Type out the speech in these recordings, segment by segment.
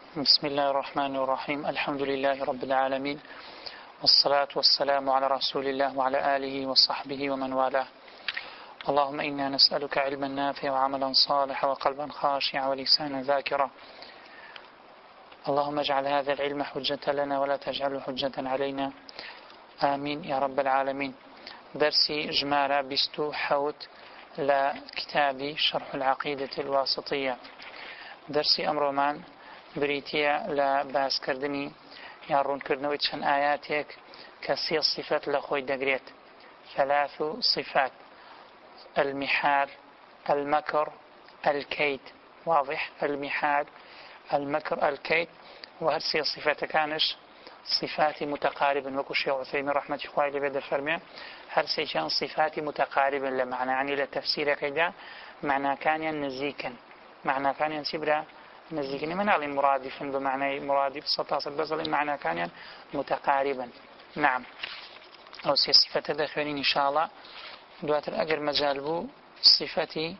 بسم الله الرحمن الرحيم. الحمد لله رب العالمين، والصلاة والسلام على رسول الله وعلى آله وصحبه ومن والاه. اللهم إنا نسألك علما نافعا وعملا صالحا وقلبا خاشعا ولسانا ذاكرا. اللهم اجعل هذا العلم حجة لنا ولا تجعله حجة علينا، آمين يا رب العالمين. درسي جمارة بستو حوت لكتاب شرح العقيدة الواسطية. درسي أمرمان بريتيا لباس كردني يارون كردنوي چەند آياتك كسي صفات لخوي دقريت. 3 صفات: المحال، المكر، الكيد. واضح؟ المحال، المكر، الكيد. وهرسي صفات كانش صفات متقاربة، وكو شيخ عثيمين رحمة الله عليه بدا فرمي هرسي كان صفات متقاربة لمعنى، يعني لتفسير كيدا معنى كان نزيكا، معنى كان سبرا نزيكا، من علي مرادفا بمعنى مرادف 16 بزل، معنى كان متقاربا. نعم، أو سي صفة دخلين إن شاء الله دواتر أجر مجال بو صفتي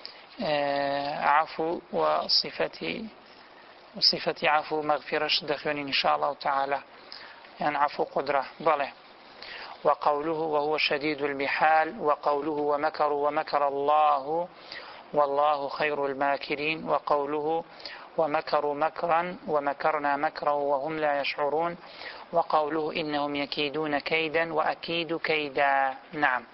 عفو وصفتي عفو مغفرش دخلين إن شاء الله تعالى، يعني عفو قدرة بله. وقوله وهو شديد المحال، وقوله ومكروا ومكر الله والله خير الماكرين، وقوله ومكروا مكرا ومكرنا مكرا وهم لا يشعرون، وقوله إنهم يكيدون كيدا وأكيد كيدا. نعم،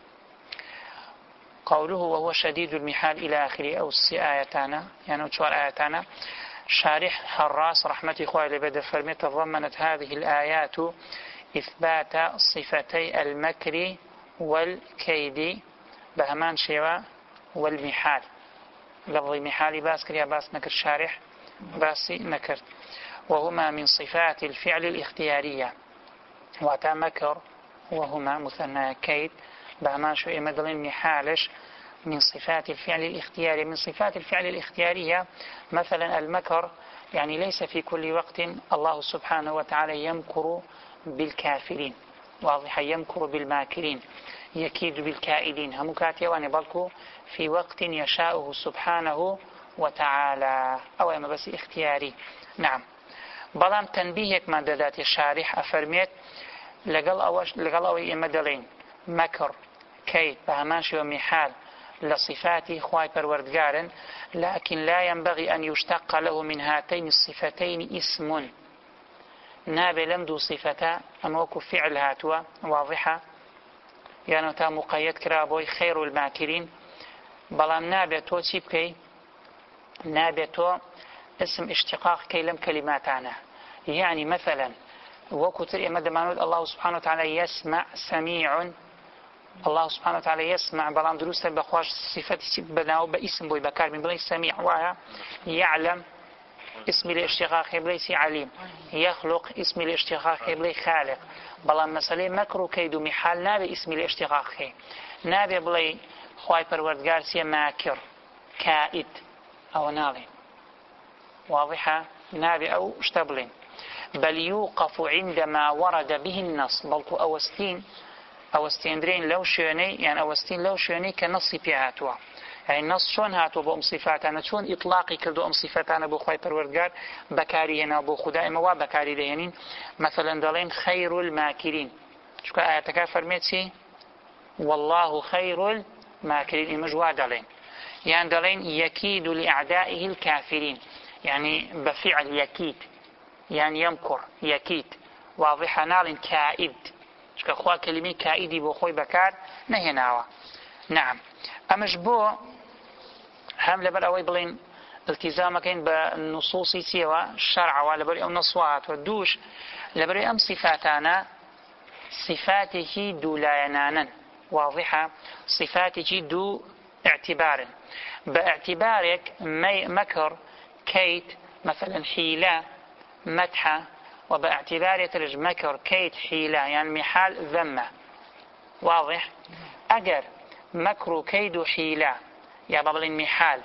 قوله وهو شديد المحال إلى آخر أو آياتنا، يعني 4 آياتنا. شارح حراس رحمة إخوة لبدأ فرمي تضمنت هذه الآيات إثبات صفتي المكر والكيد بهمان شوى والمحال. لفظ محال باس كريا باس نكر، شارح باسي نكر. وهما من صفات الفعل الاختيارية، واتا مكر وهما مثنى كيد بهمان شوى مدلين محالش من صفات الفعل الاختياري. من صفات الفعل الاختيارية مثلا المكر، يعني ليس في كل وقت الله سبحانه وتعالى يمكر بالكافرين، واضح، يمكر بالماكرين، يكيد بالكائدين، هم كاتيا واني بلكو في وقت يشاءه سبحانه وتعالى، أو اما بس اختياري. نعم، بلام تنبيهك ما دادات الشارح أفرميت لقل أوي مدلين مكر كيد بهمانش ومحال لصفات خواي پروردگارن، لكن لا ينبغي أن يشتق له من هاتين الصفتين اسم. نابي لم دو صفتا أما وكو فعل هاتوا، واضحة، يعني تا مقيد كرابوي خير الماكرين. بلام نابي تو تيبكي، نابي تو اسم اشتقاق كي لم كلماتنا، يعني مثلا وكو ترئ مدمانود الله سبحانه وتعالى يسمع، سميع، الله سبحانه وتعالى يسمع، بلام دروسة بخواش صفتي بناو باسم بوي بكار من بلي سميع، وها يعلم اسم الاشتقاق بليس عليم، يخلق اسم الاشتقاق بلي خالق. بلام مسألة مكر كيد محال نابي اسم الاشتقاق، نابي بلي خواي پروردگار سي ماكر كائد أو نالي، واضحة، نابي أو اشتبلين. بل يوقف عندما ورد به النص، بلكو أوستيندرين لو شوني، يعني أوستين لو شوني كنصي بيهاتوا، يعني النص شون هاتوا بأم صفاتنا، شون إطلاقي كردو أم صفاتنا بو خواي پروردگار بكاري هنا بو خدا إما وابكاري دينين. مثلا دالين خير الماكرين، شكو آياتك فرميتي والله خير الماكرين، إما جوا دالين، يعني دالين يكيد لأعدائه الكافرين، يعني بفعل يكيد، يعني يمكر يكيد، واضحة. نالين كائد، شكو خوا كلمة كائدي بو خوي بكار نهيناوا. نعم، أمش بو هم لبر أوي بلين التزامكين بالنصوص سيوا الشرع ولبر أو نصوات ودوش لبر أم صفاتنا صفاته دو لاينانا، واضحة، صفاته دو اعتبار، باعتبارك مكر كيد مثلا حيلة مدحة، وباعتبار ترج مكر كيد حيلة يعني محال ذمة، واضح. أجر مكر كيد حيلة يا بابلين محال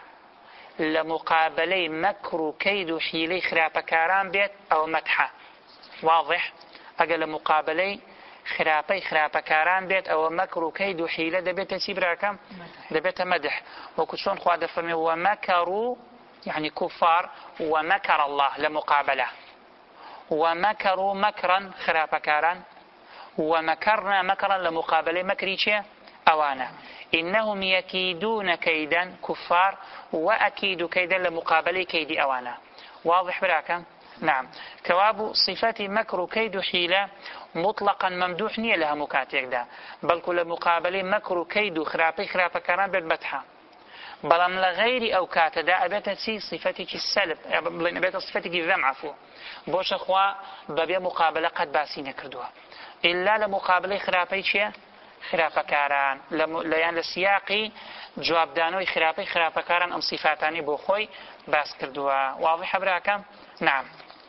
لمقابلي مكر كيد حيلة خرابكاران بيت أو مدحة، واضح. أجر لمقابلي خرابكاران بيت أو مكر كيد حيلة دبيت سيبراكم دبيت مدح. وكتشون خواد فرمي ومكروا يعني كفار ومكر الله لمقابلة ومكروا مكرا خرافكارا ومكرنا مكرا لمقابلة مكري أوانا إنهم يكيدون كيدا كفار وأكيد كيدا لمقابلة كيد أوانا واضح براكم نعم كواب صفات مكر كيد حيلة مطلقا ممدوح نية لها مكاتيك دا بل كل مقابلة مكر كيد خرافكاران بالمدحة بلام لغير أو كاتدا أبيت سي صفتك السلب أبيت صفتك الذم عفو بوش أخوة ببيا مقابلة قد باسين كردوها إلا لمقابلة خرافة خرافكاران ليان لسياقي جواب دانوي خرافكاران أم صفاتاني بوخوي باس كردوها واضح براكم نعم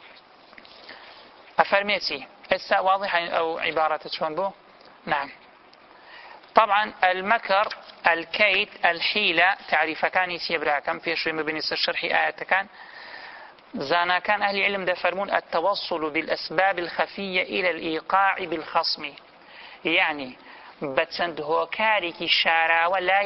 أفرميتي إسا واضح أو عبارة شون بو نعم طبعا المكر الكيد الحيلة تعريف كان يسيبراكم في شوي مبنيس الشرح آيات كان زانا كان أهل العلم دفرمون التوصل بالأسباب الخفية إلى الإيقاع بالخصم يعني بتسند هوكاريكي شارع ولاي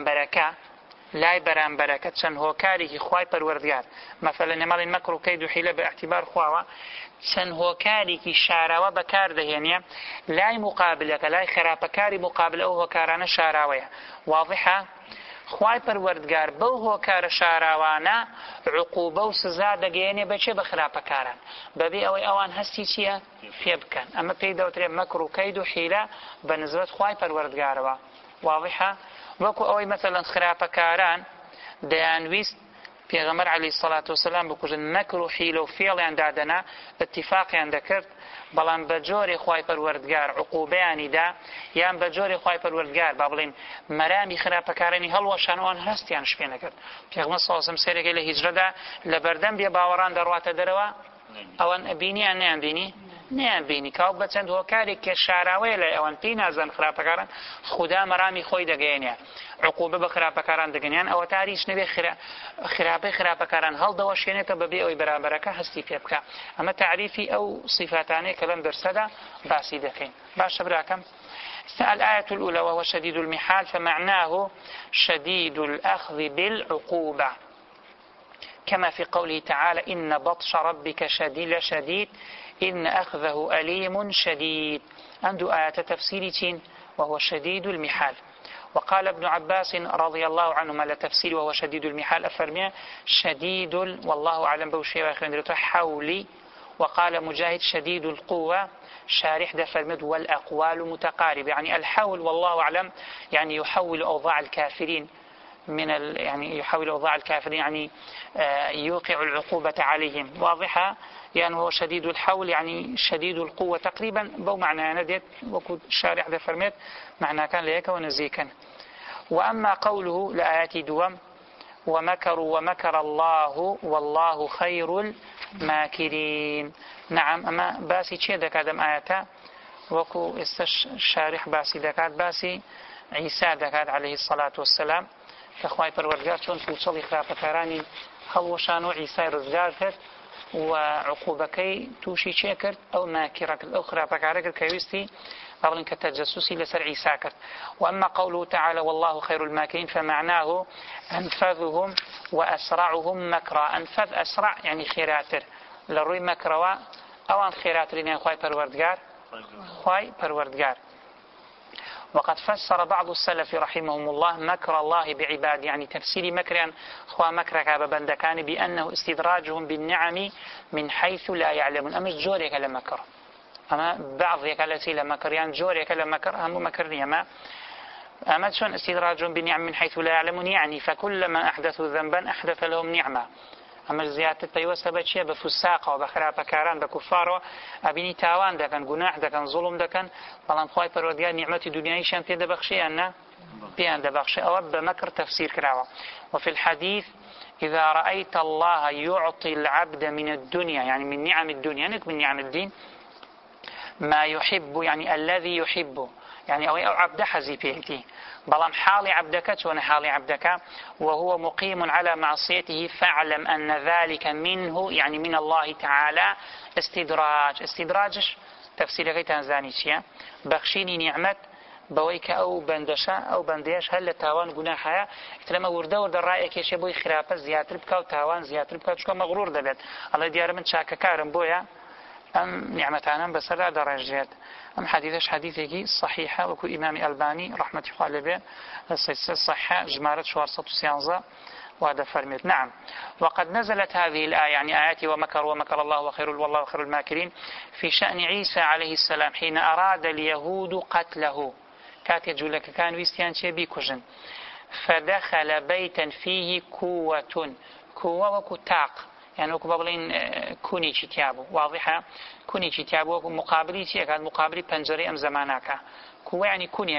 برامبركة چەند هۆکارێکی خوای پەروەردگار مثلا نێماڵین مەکر و کەید و حیلە بە اعتیبار خواوە چەند هۆکارێکی شاراوە بەکاردەهێنێ لای مقابلەکە لای خراپەکاری مقابل ئەو هۆکارانە شاراوەیە واضحە خوای پەروەردگار بەو هۆکارە شاراوانە عقوبە و سزا دەگەیەنێ بەچێ بە خراپەکاران بەبێ ئەوەی ئەوان هەستی چییە فێ بکەن ئەمە پێی دەوترێت مەکر و کەید و حیلە بە نسبەت خوای پەروەردگارەوە واضحە وەکو ئەوەی مثلا خراپەکاران دەیانویست پێغەمبەر عەلەیهی سەڵاتو وسەلام بکوژن مەکر و حیلە و فێڵیان دادەنا اتفاقیان دەکرد بەڵام بە جۆرێ خوای پەروەردگار عقوبەیانی دا یان بە جۆرێ خوای پەروەردگار با بڵێن مەرامی خراپەکارانی هەڵوەشان ئەوان هەستیان شپێ نەکرد پێغەمبەر سەڵڵاهو عەلەیهی وسەلەم سەیرێکی لە هیجرەدا لە بەردەم بێ باوەڕان دەڕواتە دەرەوە ئەوان بینیان نەیان بینی نەیان بینی کاو بەچەند هۆکارێک کە شاراوەیە لە ئەوان پێی نازان خراپەکاران خوددا مەرامی خۆی دەگەیەنێ عقوبە بە خراپەکاران دەگەنیان ئەوە تاریش نەبێ خراپەی خراپەکاران هەڵدەوەشێنێتە بەبێ ئەوەی بەرامبەرەکە هەستی پێ بکە ئەمە تعریفی ئەو صفاتانەیە کە لەم دەرسەدا باسی دەکەین باشە براکەم الآية الأولى وهو شديد المحال فمعناه شديد الأخذ بالعقوبة كما في قوله تعالى إن بطش ربك شديد إن أخذه أليم شديد عنده آية تفسير وهو شديد المحال وقال ابن عباس رضي الله عنهما لتفسير وهو شديد المحال أفرمي شديد والله أعلم بوشي وآخر حولي وقال مجاهد شديد القوة شارح دفرمد والأقوال متقاربة يعني الحول والله أعلم يعني يحول أوضاع الكافرين يعني يحول أوضاع الكافرين يعني يوقع العقوبة عليهم واضحة يعني هو شديد الحول يعني شديد القوة تقريبا بو معنى نديت وكود شارع ذا فرميت معنى كان ليك ونزيكا وأما قوله لآيات دوام ومكروا ومكر الله والله خير الماكرين نعم أما باسي چه دكات أم آياتا وكو الشارح باسي دكات باسي عيسى دكات عليه الصلاة والسلام كخواي پروردگار چون فوچڵی خراپەکارانی هەڵوەشان و عیسای ڕزگار کرد و عقوبەکەی تووشی چێ کرد ئەو ماکیڕە کرد ئەو خراپەکارە کرد کە ویستی بڵێن کە تەجەسوسی لەسەر عیسا کرد وأما قوله تعالى والله خير الماكرين فمعناه أنفذهم وأسرعهم مكرا أنفذ أسرع يعني خيراتر لروي مكروا أوان خيراتر يعني خواي پروردگار وقد فسر بعض السلف رحمهم الله مكر الله بعباد يعني تفسير مكر خوا مكرك ببندكان بأنه استدراجهم بالنعم من حيث لا يعلمون أما جوريك لمكر أما بعض يكالتي لمكر يعني جوريك لمكر هم مكرني أما شون استدراجهم بالنعم من حيث لا يعلمون يعني فكلما أحدثوا ذنبا أحدث لهم نعمة ئەمە زیاتر پەیوەستە بە چیە بە فوساقەوە بە خراپەکاران بە کوفارەوە ئەبینی تاوان دەکەن گوناح دەکەن زوڵم دەکەن بەڵام خوای پەروەردگار نیعمەتی دنیاییشیان پێ دەبەخشێ نا پێیان دەبەخشێ ئەوە بە مەکر تەفسیر کراوە وفي الحديث إذا رأيت الله يعطي العبد من الدنيا يعني من نعم الدنيا من نعم الدين ما يحب يعني الذي يحبه يعني أو عبد حزي بيتي بلام حال عبدك شون حال عبدك وهو مقيم على معصيته فاعلم أن ذلك منه يعني من الله تعالى استدراجش تفسير غير تنزاني بخشيني نعمة بەوەی کە ئەو بەندەشە ئەو بەندەیەش هەر لە تاوان گوناحەیە لەمە وردە ڕائێکێشێ بۆی خراپە زیاتر بکە و تاوان زیاتر بکە چکە مەغرور دەبێت ئەڵێ دیارە من چاکەکارم بۆیە ئەم نیعمەتانەم بەسەردا دەڕێژێت. ئەم حديثش حديثي صحيحة وكو إمام ألباني رحمة الله عليه صحيحة جمارة 413 وهذا فرميت. نعم. وقد نزلت هذه الآية يعني آيات ومكر الله وخير والله خير الماكرين في شأن عيسى عليه السلام حين أراد اليهود قتله كات يجولك كان ويستيان شبي كجن فدخل بيتا فيه كوة وكو تاق يعني وكو بابلين كوني تيابو واضحة كوني تيابو مقابلي كان مقابلي بنجري أم زمانك كوة يعني كوني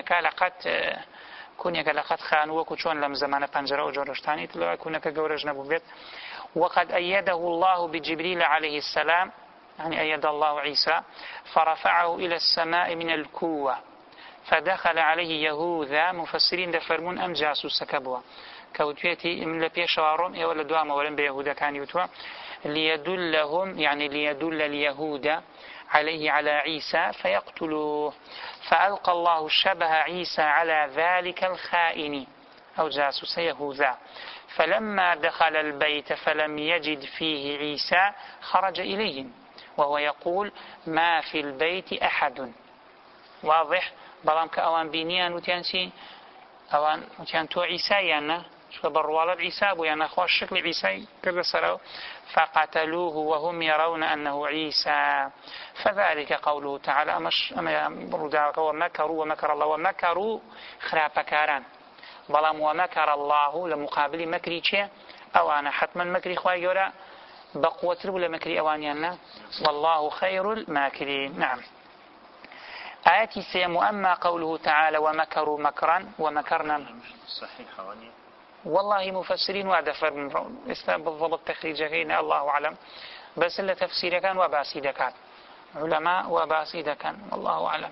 لقد خانوا وكشون لم زمان بنجرة وجرشتاني تلو كونك جورج نبو بيت. وقد أيده الله بجبريل عليه السلام يعني أيد الله عيسى فرفعه إلى السماء من الكوة فدخل عليه يهوذا مفسرين دفرمون أم جاسوس كبوا كوتيتي من لبيش وارم ولا دوام ولم بيهودا كان يتوى ليدلهم يعني ليدل اليهود عليه على عيسى فيقتلوه فألقى الله شبه عيسى على ذلك الخائن أو جاسوس يهوذا فلما دخل البيت فلم يجد فيه عيسى خرج إليهم وهو يقول ما في البيت أحد. واضح بلام كأوان بينيان وتيانسي أوان وتيان تو عيسى شو بروالد عيسى يعني أخوة الشكل عيسى كذا سروا فقتلوه وهم يرون أنه عيسى فذلك قوله تعالى أما رداك ومكروا ومكر الله ومكروا خرابكاران بلام ومكر الله لمقابل مكري شيء أو أنا حتما مكري خواهي يورا بقوة ولا مكري أوانيانا والله خير الماكرين. نعم. آياتي سيم أما قوله تعالى ومكروا مكرا ومكرنا صحيح والله مفسرين وادفر بالضبط تخريجين الله أعلم بس اللي تفسير كان وباسيد كان علماء وباسيد كان الله أعلم.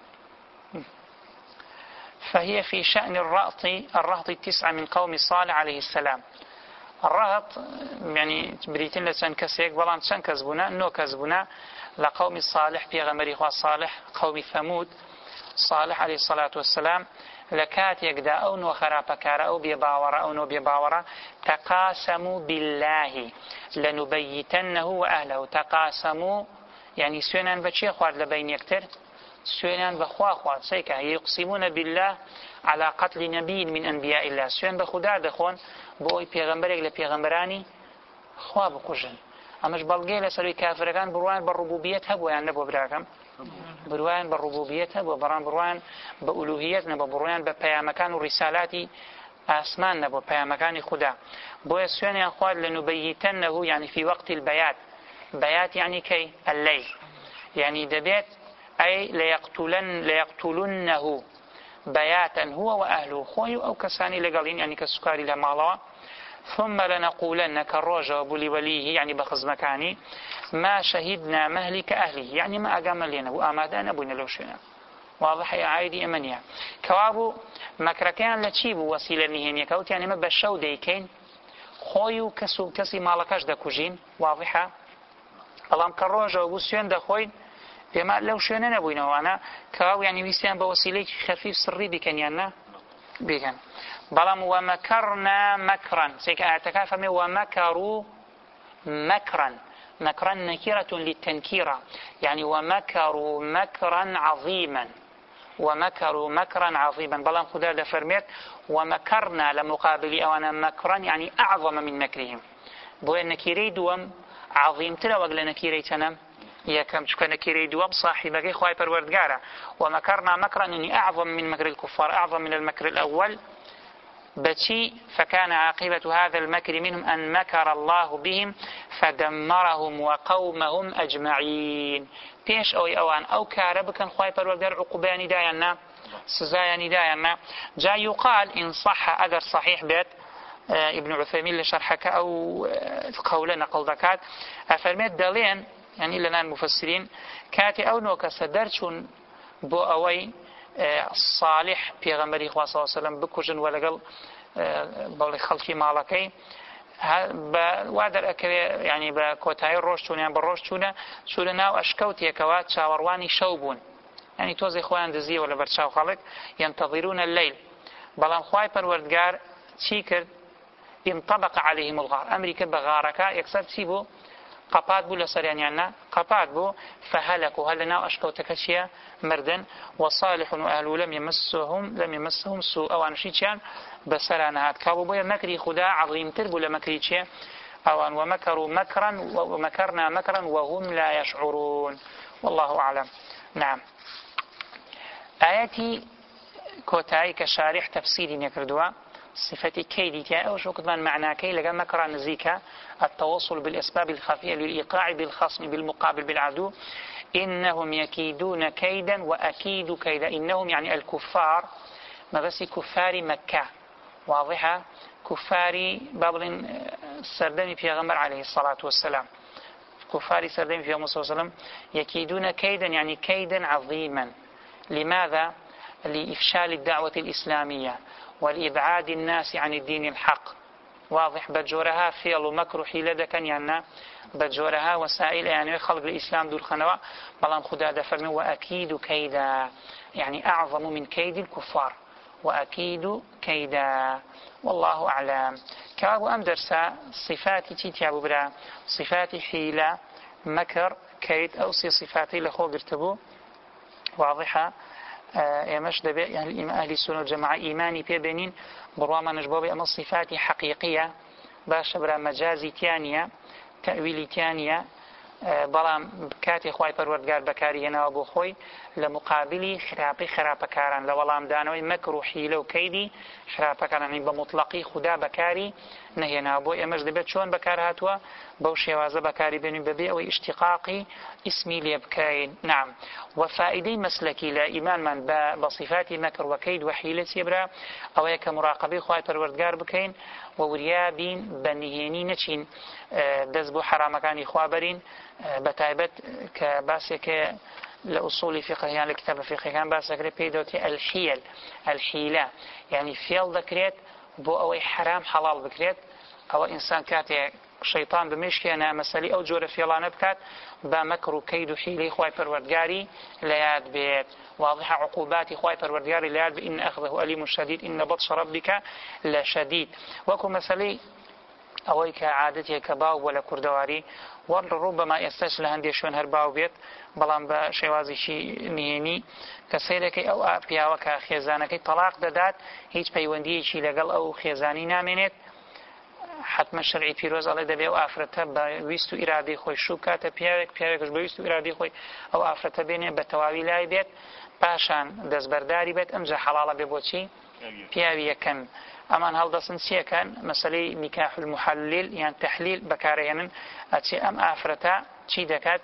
فهي في شأن الرهط 9 من قوم صالح عليه السلام. الرهط يعني بريتين لسان كسيك بلان سان كذبنا نو كذبنا لقوم صالح بيغمري خوا صالح قوم ثمود صالح عليه الصلاة والسلام لكات يقدا أو نو خرابكار أو بيباورا أو نو بيباورا تقاسموا بالله لنبيتنه وأهله تقاسموا يعني سوينان بشي خوار لبين يكتر سوينان بخوا سيكا يقسمون بالله على قتل نبي من أنبياء الله سوين بخدا دخون بۆی پێغەمبەرێک لە پێغەمبەرانی خوا بکوژن ئەمەش بەڵگەی لەسەروی کافرەکان بڕوان بە ڕوبوبیەت هەبوو یان نەبوو براکەم بڕوان بە ڕوبوبیەت هەبوو بڕوان بە ئولوهیەت نەبوو بڕوان بە پەیامەکان و ڕیسالاتی ئاسمان نەبوو پەیامەکانی خوددا بۆیە سوێنیان خوارد لنبيتنه يعني في وقت البيات بيات يعني كي الليل يعني دەبێت أي ليقتلنه بياتا هو وأهله خوي أو كساني لقالين يعني كسكاري لمالا ثم لنقولن كالروجة وبولي وليه يعني بخز مكاني ما شهدنا مهلك أهله يعني ما أقام لنا وآمادان أبونا لو شنا واضح يا عايدي أمنيا كوابو مكركان لتشيبو وسيلة نهينية كوت يعني ما بشو ديكين خوي كسي مالكاش دكوجين واضحة اللهم كالروجة وبوسيون دخوين بما لو شئنا نبوينا وانا كاو يعني ويستيان بوسيلة خفيف سري بكنيانا بكن بلام ومكرنا مكرا سيكا اعتكاف ومكروا مكرا نكرة للتنكيرة يعني ومكروا مكرا عظيما ومكروا مكرا عظيما بلام خدا دفرميت ومكرنا لمقابل اوانا مكرا يعني اعظم من مكرهم بو النكيري دوم عظيم تلا وقل نكيري تنم يكم شكنا كيري دوام صاحبك خواي پروردگارا ومكرنا مكرا يعني أعظم من مكر الكفار أعظم من المكر الأول بشي فكان عاقبة هذا المكر منهم أن مكر الله بهم فدمرهم وقومهم أجمعين بيش أوان أو كاربكا خواي پروردگار عقوباني داينا سزاياني داينا جاء يقال إن صح أدر صحيح بيت ابن عثيمين لشرحك أو قولنا قول ذكات أفرميت دالين يعني لنا المفسرين كاتي أو نوكا سدرشون بو أوي صالح بيغمبري خواه صلى الله عليه وسلم بكوجن ولقل بولي خلقي مالكي وادر أكري يعني بكوتاي روشتون يعني بالروشتون سولنا وأشكوتي كوات شاورواني شوبون يعني توزي خوان دزي ولا برشاو خلق ينتظرون الليل بلام خواي پروردگار چی کرد انطبق عليهم الغار أمريكا بغارك يكسر تسيبو قپات بو لسريانيانا قپات بو فهلكوا هل لنا أشكوتك شيا مردن وصالح وأهل لم يمسهم سوء أوان شيئا بسرانا هات كابو بويا مكري خدا عظيم تربو لمكري شيئا أوان ومكروا مكرا ومكرنا مكرا وهم لا يشعرون والله أعلم. نعم. آياتي كوتاي كشارح تفسير يكردوا صفة كيدي تاء وشو كمان معنى كي لقى مكر نزيكا التواصل بالأسباب الخفية للإيقاع بالخصم بالمقابل بالعدو إنهم يكيدون كيدا وأكيد كيدا إنهم يعني الكفار ما بس كفار مكة واضحة كفار بابل سردمي في غمر عليه الصلاة والسلام كفار سردمي في غمر صلى الله عليه وسلم يكيدون كيدا يعني كيدا عظيما لماذا؟ لإفشال الدعوة الإسلامية والإبعاد الناس عن الدين الحق واضح بجورها فيل ومكر حيلة دكن يعني بجورها وسائل يعني خلق الإسلام دول خنوا بلان خدا دفرن وأكيد كيدا يعني أعظم من كيد الكفار وأكيد كيدا والله أعلم. كابو أم درسا صفات تيتيابو برا صفات حيلة مكر كيد أو صفاتي لخو قرتبو واضحة يمش دبي يعني أهل السنة والجماعة إيماني بيبنين برواما نجبوبي أما الصفات حقيقية باش برا مجازي تانية تأويلي تانية بلام كاتي خواي پروردگار بكاري هنا وبو خوي لمقابلي خراب كاران لولام دانوي مكر وحيلة وكيدي خراب كاران يعني بمطلقي خدا بكاري نهينا وبو يمش دبي شون بكار هاتوا بوشي وازا بكاري بيني ببي أو اشتقاقي اسمي ليبكاين. نعم. وفائدي مسلكي لا إيمان من بصفات مكر وكيد وحيلة يبرا أو يك مراقبي خواي پروردگار بكين ووريابين بنهيني نچين دزبو حرامكاني خوابرين بتايبت كباسك لأصول فقه يعني لكتاب فقه كان باسك بيدوتي الحيلة يعني فيل ذكريت بو أو حرام حلال بكريت أو إنسان كاتي شيطان بمشكي أنا مسألة أو جورة فيلان بكات بمكر كيد حيلة خواي پروردگاري لياد بيت واضحة عقوبات خواي پروردگاري لياد بإن أخذه أليم شديد إن بطش ربك لشديد وكو مسألة أوي كعادتي كباو ولا كردواري وربما يستشل هندي شون هرباو بيت بلان بشوازي شي نهيني كسيدك أو بياوك خيزانك طلاق دادات هيج بيوندي شي لقل أو خيزاني نامنت حتما شرعي بيروز الله دبي أو أفرته بويستو إرادي خوي شو كاته بياركش بويستو إرادي خوي أو أفرته بينه بتواوي لاي بيت باشان دزبرداري بيت أمجا حلالة ببوتشي بياوي يكن أمان هالدسن سيكن مسألة نكاح المحلل يعني تحليل بكاريان أتي أم أفرته شي دكات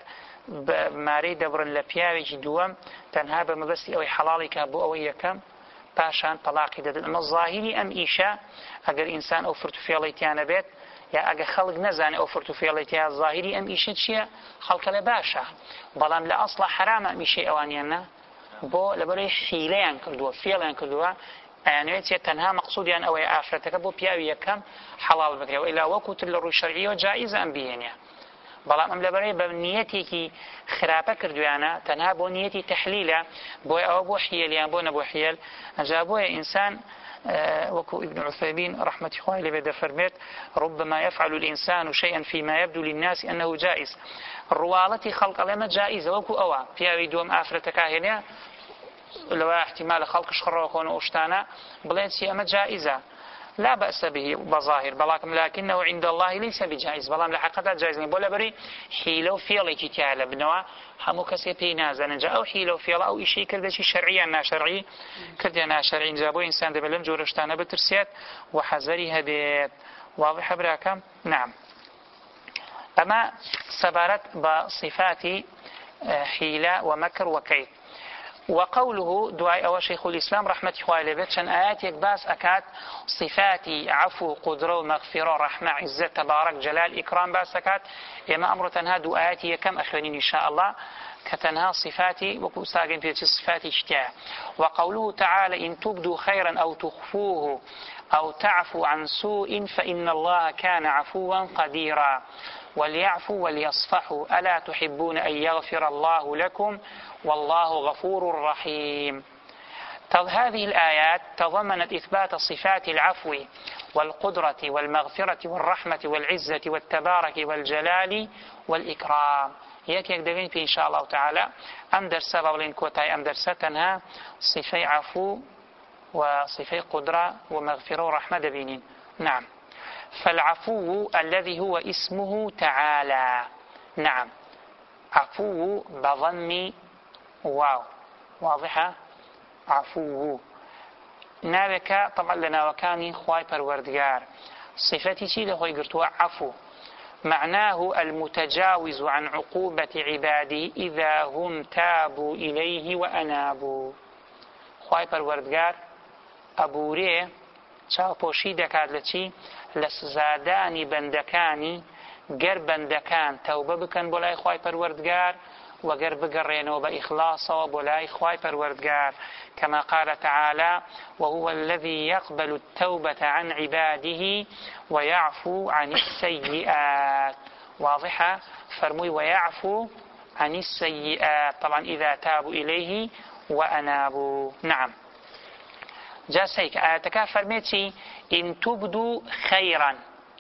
بماري دبرن لبياوي دوام تنها بمبستي أو حلالي كابو أو يكم باشان طلاقي دادن اما الظاهري ام ايشا اگر انسان او فرتوفياليتيانا بيت یا اگر خلق نزاني او فرتوفياليتيا الظاهري ام ايشا چيا خلق لباشا بلام لأصلا حرام ام ايشا اوانيانا بو لبري حيليان كردوا فيليان كردوا يعني تنها مقصود يعني او افرتك بو بياوي يكم حلال بكري والا وكوت للروي شرعيه وجائزه ام بينيا بەڵام ئەم لەبەرەی بە نیەتێکی خراپە کردویانە تەنها بۆ نیەتی تەحلیلە بۆی ئەوە بۆ حیلیان بۆ نەبۆ حیل ئەجا بۆیە ئینسان وەکو ابن عثيمين رحمة الله عليه دەفەرمێت ربما يفعل الإنسان شيئا فيما يبدو للناس أنه جائز الرواڵەتی خەڵق ئەڵێمە جائزە وەکو ئەوە پیاوی دووەم ئافرەتەکە هێنێ لەوە احتیمالە خەڵکش خڕەوەکۆن و ئەوشتانە بڵێن چی ئەمە جائزە لا بأس به بظاهر بلاكم لكنه عند الله ليس بجائز بلام لحقيقة جائز بولا بري حيلة وفيلة كتاله بنوا همو كسي بينازا نجا أو حيلة وفيلة أو إشي كرده شي شرعي أنا شرعي كرده أنا شرعي جابو إنسان دبلن جورشتانه بترسيات وحذرها بيت واضح براكم. نعم. أما سبارت بصفات حيلة ومكر وكيد وقوله دعاء أو شيخ الإسلام رحمة الله عليه شن آيات يكباس أكاد صفاتي عفو قدرة ومغفرة رحمة عزة تبارك جلال إكرام باس أكاد إما أمر تنها دعاءاتي كم أخوانين إن شاء الله كتنها صفاتي وكو ساقين في صفاتي اشتاء. وقوله تعالى إن تبدوا خيرا أو تخفوه أو تعفو عن سوء فإن الله كان عفوا قديرا وليعفوا وليصفحوا ألا تحبون أن يغفر الله لكم والله غفور رحيم. هذه الآيات تضمنت إثبات صفات العفو والقدرة والمغفرة والرحمة والعزة والتبارك والجلال والإكرام. يك دبين في إن شاء الله تعالى أم درسة بولين كوتاي أم درسة تنها صفي عفو وصفي قدرة ومغفرة ورحمة دبينين. نعم. فالعفو الذي هو اسمه تعالى. نعم. عفو بضم واو واضحة. عفو ناوكا طبعا لنا وكاني خواي پروردگار صفتي شي لهوي قرتوا عفو معناه المتجاوز عن عقوبة عباده إذا هم تابوا إليه وأنابوا. خواي پروردگار أبوري چاو پوشی دەکات لە چی لە سزادانی بەندەکانی گەر بەندەکان تەوبە بکەن بۆ لای خوای پەروەردگار وەگەر بگەڕێنەوە بە ئیخلاسەوە بۆ لای خوای پەروەردگار كما قال تعالى وهو الذي يقبل التوبة عن عباده ويعفو عن السيئات. واضحة. فرموي ويعفو عن السيئات طبعا إذا تابوا إليه وأنابوا. نعم. جاسيك آياتك فرميتي إن تبدوا خيرا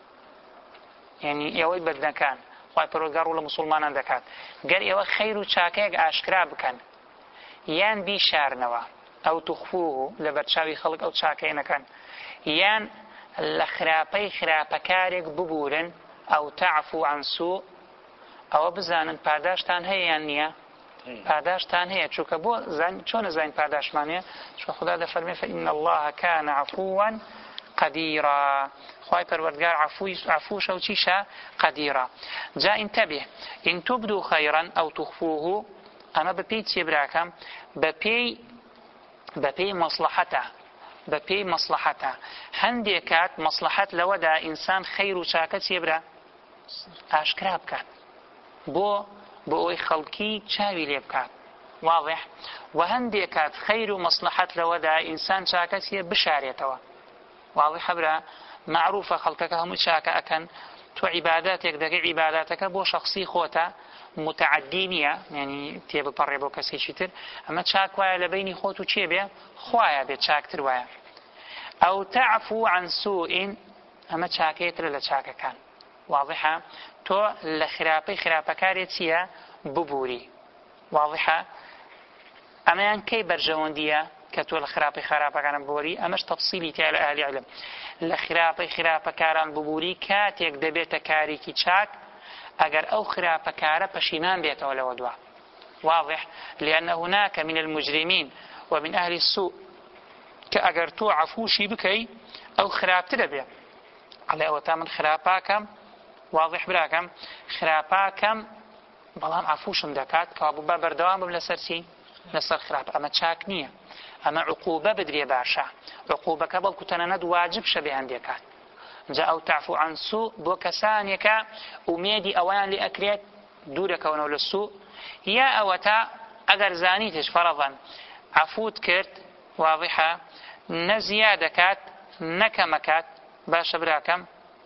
يعني يوي بدنكان خواهي پروردگار ولا مسلمان دكات قال يوي خير وشاكيك آشكرا بكن يان بي شارنوا أو تخفوه لبرشاوي خلق أو شاكينا كان يان لخرابي خرابكارك ببورن أو تعفو عن سوء أو بزانن پاداشتان هي يانيا پاداشتان هەیە چونکە بۆ چۆن نەزانین پاداشمانەیە چونکە خوددا دەفەرمێ فإن الله كان عفوا قديرا. خوای پەروەردگار عفوشە و چیشە قديرا. جا انتبه إن تبدوا خيرا أو تخفوه ئەمە بەپێی چێ براکەم بەپێی مەصلحەتە بەپێی مەصلحەتە هەندێک کات مەصلحەت لەوەدا ئینسان خەیر و چاکە چێ برا ئاشکرا بکات بۆ ئەوەی خەڵکی چاوی لێ بکات. واضح. و هەندێک کات خەیر و مەصلحەت لەوەدا ئینسان چاکەسیە بشارێتەوە. واضح برا معروفە خەڵکەکە هەموو چاکە ئەکەن تۆ عیباداتێک دەکەی عیباداتەکە بۆ شخصی خۆتە متعدی نییە یعنی تێبپەڕێ بۆ کەسێکی تر ئەمە چاک وایە لە بینی خۆت و چێ بێ خوایە بێت چاکتر وایە. ئەو تعفو عن سوء ئەمە چاکەیەترە لە چاکەکان. واضحة. تو خراپەکارێ چییە ببووری. واضحة. ئەمەیان کەی بەرژەوەندیە کە تۆ لە خراپەکانم ببووری ئەمەش تەفسیلی تیا لە ئاهلی عیلم لە خراپەکاران ببووری کاتێک دەبێتە کارێکی چاک ئەگەر ئەو خراپەکارە پەشیمان بێتەوە لەوە دووە. واضح. لأن هناك من المجرمين ومن أهل السوء كأجر تو عفوشي بكي أو خرابتر بيه على أوتا من خراباكم. واضح براكم خراباكم بلام عفوشم دكات كابو بردوام بلسرسي لسر خراب أما تشاك نية أما عقوبة بدري باشا عقوبة كبل كتنند واجب شبه عندكات جاء تعفو عن سوء بو كسانيك وميدي أوان لأكريت دورك ونو للسوء يا أوتا أجر زانيتش فرضا عفوت كرت. واضحة. نزيادكات نكمكات باش براكم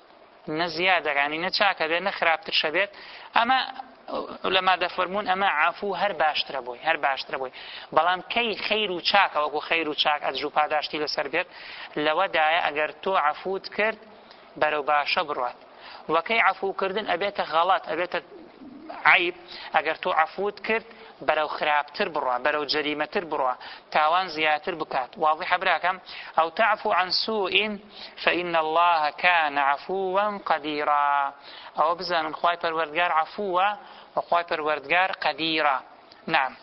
نزيادة يعني نتشاكا بين خرابتر شبيت أما لما دفرمون أما عفو هر باشتر بوي بلام كي خير و چاك وكو خير و چاك أدجو پاداشتي لسر بيت لو دايا أجر تو عفوت كرد برو باشا بروات وكي عفو كردن أبيت غلط أبيت عيب أجر تو عفوت كرد برو خرابتر بروه برو جريمتر بروه تاوان زياتر بكات. واضح براكم. أو تعفو عن سوء فإن الله كان عفوا قديرا. أو بزان خواي پروردگار عفوا وخواي پروردگار قديرا. نعم.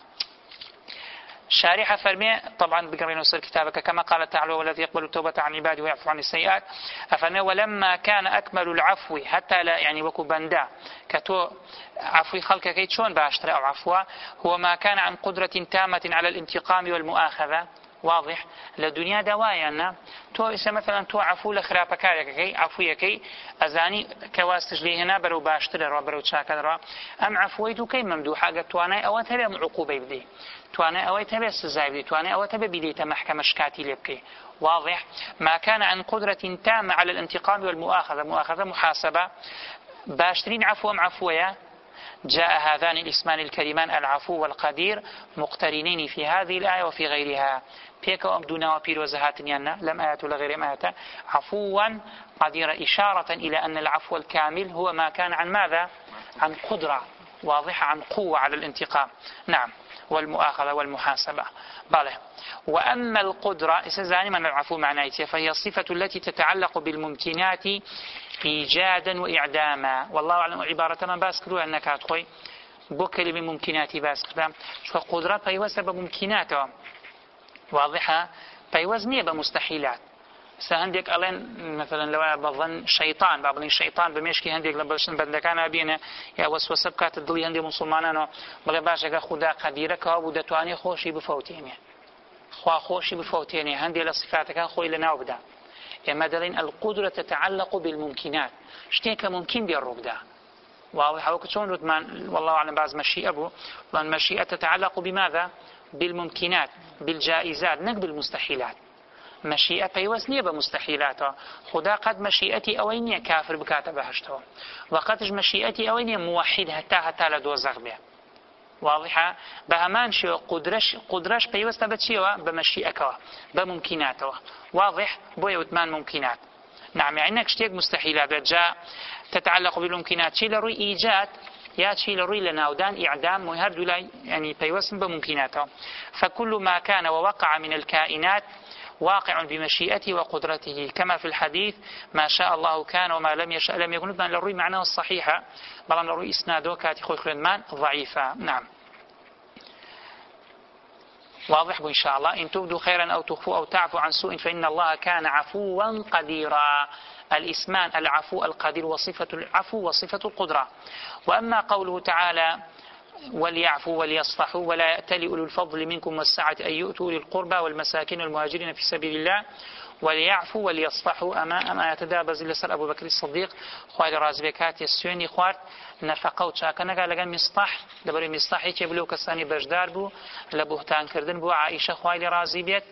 شارحة فرمي طبعا بقرين وصل كتابك كما قال تعالى والذي يقبل التوبة عن عباده ويعفو عن السيئات أفرمي ولما كان أكمل العفو حتى لا يعني وكو بندا كتو عفو خلقك يتشون باشتر أو عفوا هو ما كان عن قدرة تامة على الانتقام والمؤاخذة. واضح. لدنيا دوايا تو إسا مثلا تو عفو لخرابكاريكي عفويكي أزاني كواستش لي هنا برو باشتر برو تشاكر أم عفويتو كي ممدوحة قد تواني أو تبي عقوبة بدي تواني أو تبي سزاي بدي تواني أو تبي بديت محكمة شكاتي لبكي. واضح. ما كان عن قدرة تامة على الانتقام والمؤاخذة. مؤاخذة محاسبة باشترين عفو عفوية. جاء هذان الاسمان الكريمان العفو والقدير مقترنين في هذه الآية وفي غيرها. بيك وأمدونا وبيروزهاتنيانا لم آيات ولا غير آيات. عفوا قدير إشارة إلى أن العفو الكامل هو ما كان عن ماذا؟ عن قدرة واضحة، عن قوة على الانتقام. نعم، والمؤاخذة والمحاسبة. بله. وأما القدرة إسزاني من العفو معناته، فهي الصفة التي تتعلق بالممكنات إيجادا وإعداما. والله أعلم عبارة من باسكروا أنك أتخوي بو كلمة ممكناتي باسكرا شو قدرة بيوزن بممكناته واضحة، بيوزنية بمستحيلات. هندێک ئەڵێن مثلا لەوە بەڵێن شەیطان با بڵین شەیطان بەمێشکی هەندێک لە بەشن بەندەکانە بێنە یا وەسوەسە بکاتە دڵی هەندێک موسڵمانانەوە بڵێ باشەکە خوددا قەدیرەکەوە بوو دەتوانێت خۆشی بفەوتێنێ، خوا خۆشی بفەوتێنێ، هەندێک لە صفاتەکان خۆی لەناو بدە. ئێمە دەڵێن القدرة تتعلق بالممكنات، شتێکە ممکن بێ ڕووبدا. واضح وەکو چۆن وتمان والله أعلم باز مەشیئە بوو، بڵێن مەشیئە تتعلق بماذا؟ بالممكنات بالجائزات نەک بالمستحيلات. مشيئة بيوز نية بمستحيلاته. خدا قد مشيئتي أوينية كافر بكاتب بهشته، وقدش مشيئتي أوينية موحد حتى لدوزغ به. واضحة؟ بهمان شو قدرش بيوز تبتشيوه بمشيئك بممكناته. واضح؟ بوي وثمان ممكنات. نعم، يعني انك شتيك مستحيلات جاء تتعلق بالممكنات شي لروي إيجاد يا شي لروي لناودان إعدام وهرد لا يعني بيوز بممكناته. فكل ما كان ووقع من الكائنات واقع بمشيئته وقدرته، كما في الحديث ما شاء الله كان وما لم يشاء لم يكن. من لروي معناه الصحيحة بلام لروي إسناده كاتي خوي خلدمان ضعيفة. نعم، واضح إن شاء الله. إن تبدوا خيرا أو تخفوا أو تعفوا عن سوء فإن الله كان عفوا قديرا. الاسمان العفو القدير وصفة العفو وصفة القدرة. وأما قوله تعالى وليعفوا وليصفحوا ولا يأتل أولو الفضل منكم والسعة أن يؤتوا أولي القربى والمساكين والمهاجرين في سبيل الله وليعفوا وليصفحوا. أما يتدابز لسر أبو بكر الصديق خوالي رازبكات يسوني خوارد نفقه و چاکەنەکە لەگەڵ میستاح دەبەرەوەی میستاحی کێ بلو کەسانی بەشدار بوو لە بوهتانکردن بۆ عائیشە خوای لێ رازی بێت.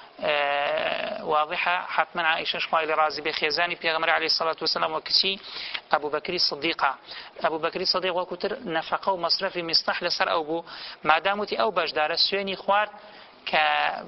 واضحة حتما عائشة خوای لێ رازی بێ خێزانی پێغەمبەر عەلەیهی سەڵات وسەلام و کچی ئەبوو بەکری صدیقە. ئەبوو بەکری صدیق وەکوتر نەفەقە و مەصرەفی میستاح لەسەر ئەو بوو مادام وتی ئەو بەشدارە سوێنی خوارد کە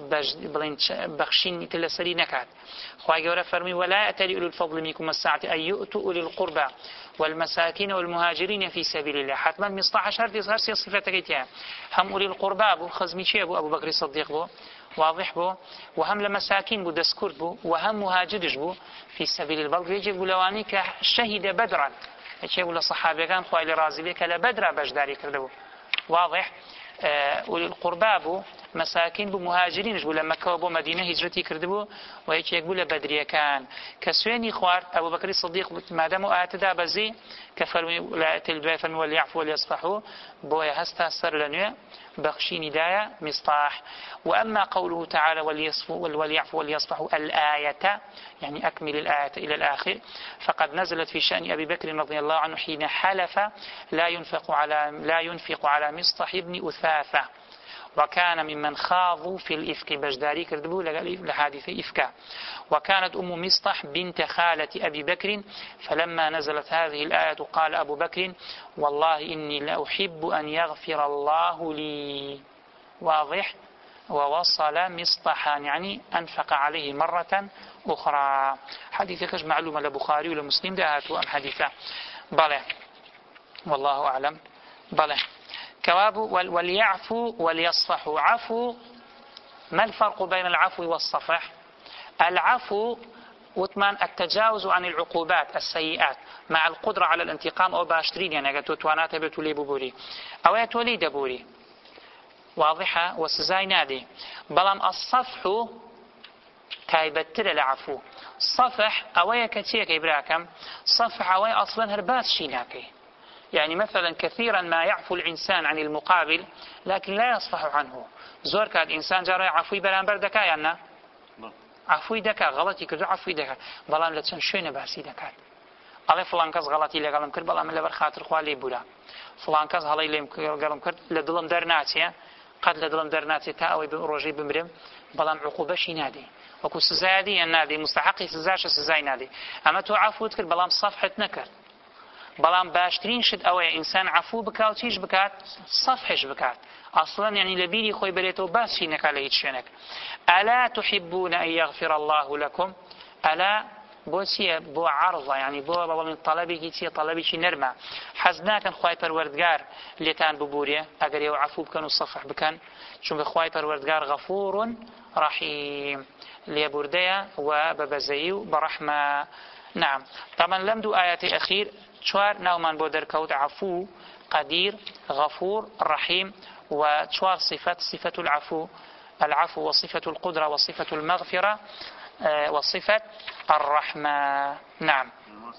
بەخشینی تر لەسەری نەکات. خوای گەورە فەرمی ولا يأتل أولو الفضل منكم والسعة أن يؤتوا أولي القربى والمساكين والمهاجرين في سبيل الله. حتما مصطلح هرسي صفتك هم أولي القربى بو خزمي شيء أبو بكر الصديق بو واضح بو، وهم لمساكين بو دسكورت بو، وهم مهاجرش بو في سبيل البلد. يجب لواني كشهد بدرا يقول الصحابة كان خوالي رازي بك لبدرا بجداري كردو. واضح. أولي القربى بو مساكين بو مهاجرين بو لما كوبو مدينة هجرتي كردبو ويك يقول بدريا كان كسويني خوار أبو بكر الصديق ما دام آتدا بزي كفرمي لا تلبي فمي وليعفوا وليصفحوا بويا هستا سر لنيا بخشين دايا مصطاح. وأما قوله تعالى وليعفوا وليصفحوا الآية يعني أكمل الآية إلى الآخر فقد نزلت في شأن أبي بكر رضي الله عنه حين حلف لا ينفق على مصطح بن أثاثة وكان ممن خاضوا في الإفك بجداري كردبو لحادث إفكا. وكانت أم مصطح بنت خالة أبي بكر فلما نزلت هذه الآية قال أبو بكر والله إني لأحب أن يغفر الله لي. واضح. ووصل مصطحا يعني أنفق عليه مرة أخرى. حديثك معلومة لبخاري ولمسلم دهات أم حديثة. بلى والله أعلم. بلى كواب وليعفوا وليصفحوا. عفو ما الفرق بين العفو والصفح؟ العفو وثمان التجاوز عن العقوبات السيئات مع القدرة على الانتقام أو باشترين يعني قلت توانات بتولي ببوري أو يتولي دبوري. واضحة وسزاي نادي. بلام الصفح تايبتر العفو. صفح أويا كتير إبراكم صفح أويا أصلا هرباس شيناكي. يعني مثلا كثيرا ما يعفو الإنسان عن المقابل لكن لا يصفح عنه. زور كاد إنسان جاري عفوي برانبر دكا يعني عفوي دكا غلطي كدو عفوي دكا بلان لتسن شوينة باسي دكات الله فلان كاس غلطي لقلم كرد بلان من لبر خاطر خوالي بودا فلان كاس هلاي لقلم كرد لدلم درناتي قد لدلم درناتي تاوي بروجي بمرم بلان عقوبة شي نادي وكو سزادي النادي مستحقي سزاش سزاي نادي أما تو عفو تكر بلان صفحة نكر بەڵام باشترین شت ئەوەیە ئینسان عەفو بکات و چیش بکات سەفحش بکات ئەسڵەن یعنی لە بیری خۆی بێتەوە باسی نەکات لە هیچ شوێنێک ئەلا تحبون أن يغفر الله لكم ئەلا بۆ چییە بۆ عەرضە یعنی بۆ بەڵێن تەڵەبێکی چییە تەڵەبێکی نەرمە حەز ناکەن خوای پەروەردگار لێتان ببورێ ئەگەر ئێوە عەفو بکەن و سەفح بکەن چونکە خوای پەروەردگار غەفوور ڕەحیم لێبوردەیە و بەبەزەیی و بەڕەحمە نعم طبعا لەم دوو ئاياتی ئەخیر چوار ناومان بۆ دەرکەوت عەفو قدير غفور رحيم وشوار صفة العفو وصفة القدرة وصفة المغفرة وصفة الرحمة نعم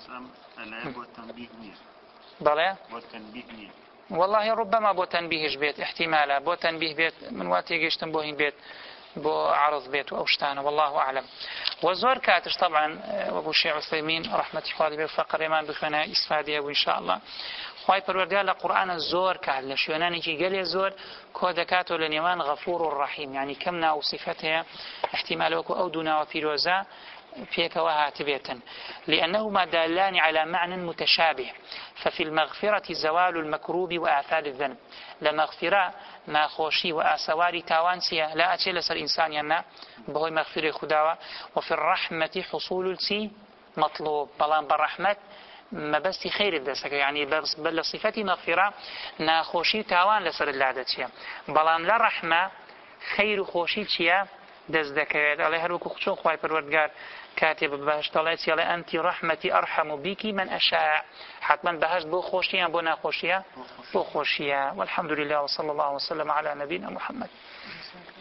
بلى والله ربما بو تنبيهش بيت احتمالا بو تنبيه بيت من وقت يجيشتن بوهين بيت بو عرض بيت وأوشتانه والله أعلم وزور كاتش طبعا وابو الشيخ عثيمين رحمة الله بفقر إيمان بخنا إسفادية وإن شاء الله خوای پەروەردگار لە قورئانە زۆر کات لە شوێنانێکی گەلێ زۆر کۆ دەکاتەوە لە نێوان غەفوور و ڕەحیم یعنی کەم ناو و صفەت هەیە احتیمال وەکو ئەو دوو ناوە پیرۆزە پێکەوە هاتبێتن لأنهما دالان على معنى متشابه ففي المغفرة زوال المكروب وآثار الذنب لمغفرة ناخوشي وآسوار تاوانسية لا أتي لسر إنسان ينا بهو مغفرة خداوة وفي الرحمة حصول السي مطلوب بلان بالرحمة ما بس خير الدسك يعني بل صفتي مغفرة ناخوشي تاوان لسر اللعدة بلان لا رحمة خير خوشي تشيا دەست دەکەوێت ئەڵێ هەروەکو چۆن خوای پەروەردگار کاتێ بە بەهەشت دەڵێت ئەڵێ ئەنتی ڕەحمەتی ئەرحەم بیکی من ئەشاء حتما بەهەشت بۆ خۆشیە بۆ ناخۆشیە بۆ خۆشیە والحمد لله وصلى الله وسلم على نبينا محمد